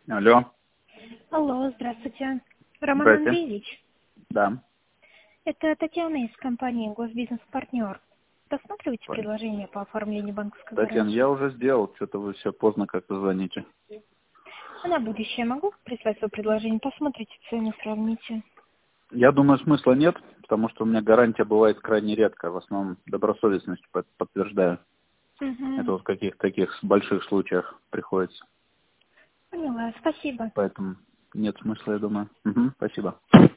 Алло. Алло, здравствуйте. Роман Здрасте. Андреевич, Да. это Татьяна из компании «Госбизнес-партнер». Рассматриваете Понял. предложение по оформлению банковской Татьяна, гарантии? я уже сделал, что-то вы все поздно как-то звоните. А на будущее могу прислать свое предложение? Посмотрите цены, сравните. Я думаю, смысла нет, потому что у меня гарантия бывает крайне редко, в основном добросовестностью подтверждаю. Это Угу. вот в каких-то таких больших случаях приходится. Поняла, спасибо. Поэтому нет смысла, я думаю. Спасибо.